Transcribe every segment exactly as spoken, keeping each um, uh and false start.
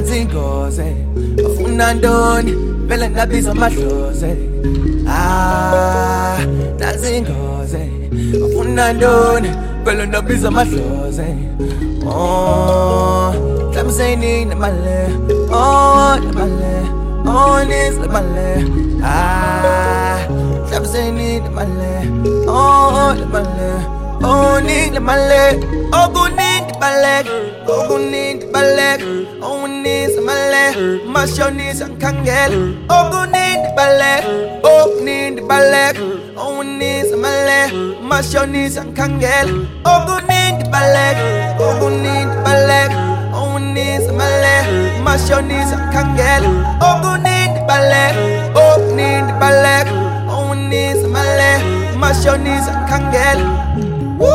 nansi ingozi afuna ntoni vele ndabiza amadlozi ah nansi ingozi afuna ntoni vele ndabiza amadlozi oh I'm saying that my leg, oh, that my leg, oh, this that my leg, ah. I'm saying that my leg, oh, that my leg, oh, need that my leg, oh, go need my leg, oh, go need my leg, oh, need my leg, my show needs and can't get, oh, go need my leg, oh, need my leg, oh, need my leg, my show needs and can't get, oh, go need my leg, oh, go need my leg. Knees, my leg, mash your knees, I can't get it. Oh, go need my leg, oh, need my leg, oh, knees, my leg, mash your knees, I can't get it. Woo,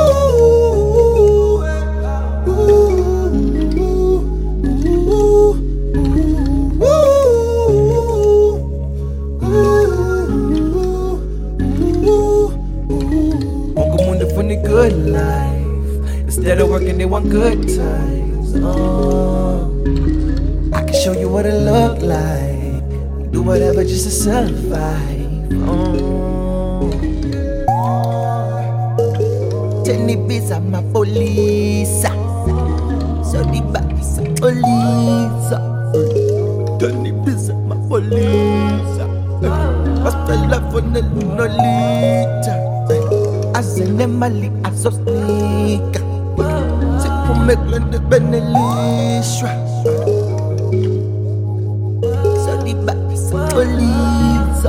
for the good life. Instead of working, they want good times. Oh, I can show you what it look like. Do whatever just to survive. Oh, Jenny beats are my police. So the back is a police. Jenny beats are my police. I spell love on the Lolita. I send them my league, I so sneak. Make London Benelishwa. So the back is a police.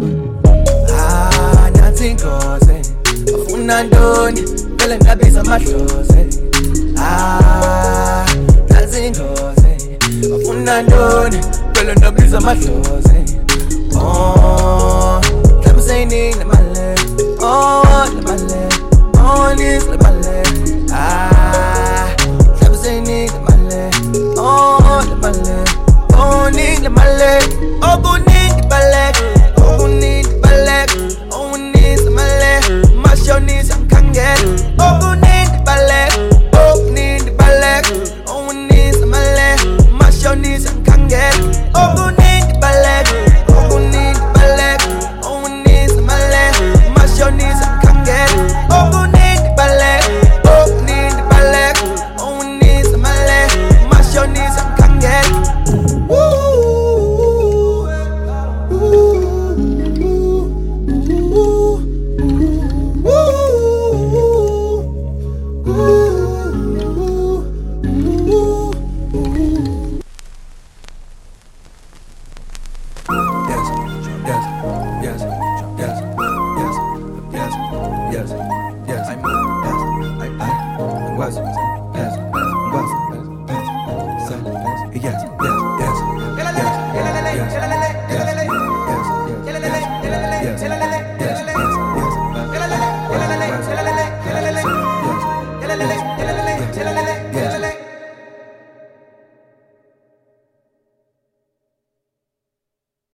Ah, nothing goes in. Afuna ndoni, vele ndabiza amadlozi. Ah, nothing goes in. Afuna ndoni, vele ndabiza amadlozi. Oh, I'm saying that my leg, oh, that my leg, oh, this that my leg. Ah. Need my leg, oh, need my leg, oh, need my leg, oh, go need my leg, oh, go need my leg, oh, need my leg, mash your knees, I can't get it, oh, go need my leg, oh, need my leg, oh, need my leg, mash your knees, I can't get it, oh, go need my leg, oh, go need my leg, oh, need my leg, mash your knees, I can't get it, oh, go need my leg, oh, need my leg. Your knees and can't get it. Woo, woo, woo, woo. Yes, yes, yes, yes, yes, yes, yes, yes. I, yes, I, I was.